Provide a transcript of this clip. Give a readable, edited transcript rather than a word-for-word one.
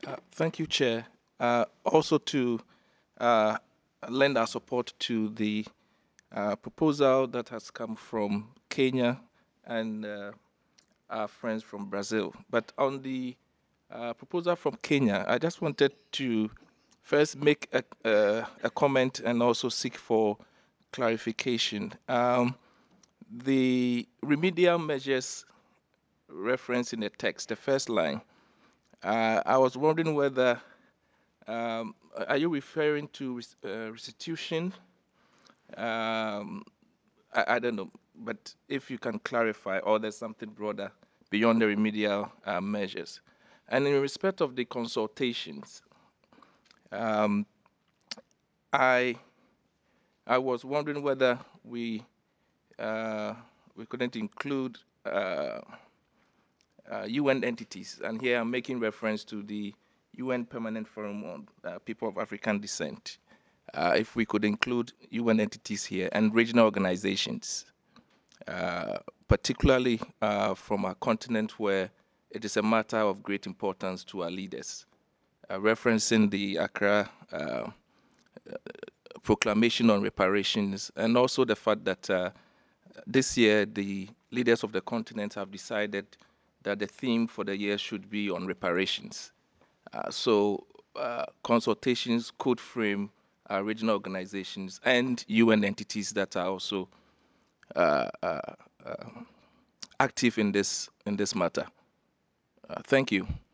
Thank you, Chair. Also to uh, lend our support to the proposal that has come from Kenya and our friends from Brazil. But on the proposal from Kenya, I just wanted to first make a comment and also seek for clarification. The remedial measures referenced in the text, the first line, I was wondering whether are you referring to restitution? I don't know, but if you can clarify, or there's something broader beyond the remedial measures. And in respect of the consultations, um, I I was wondering whether we couldn't include UN entities, and here I'm making reference to the UN Permanent Forum on People of African Descent. If we could include UN entities here and regional organizations, particularly from our continent where it is a matter of great importance to our leaders. Referencing the Accra proclamation on reparations, and also the fact that this year the leaders of the continent have decided that the theme for the year should be on reparations. So consultations could frame regional organizations and UN entities that are also uh, uh, active in this matter. Thank you.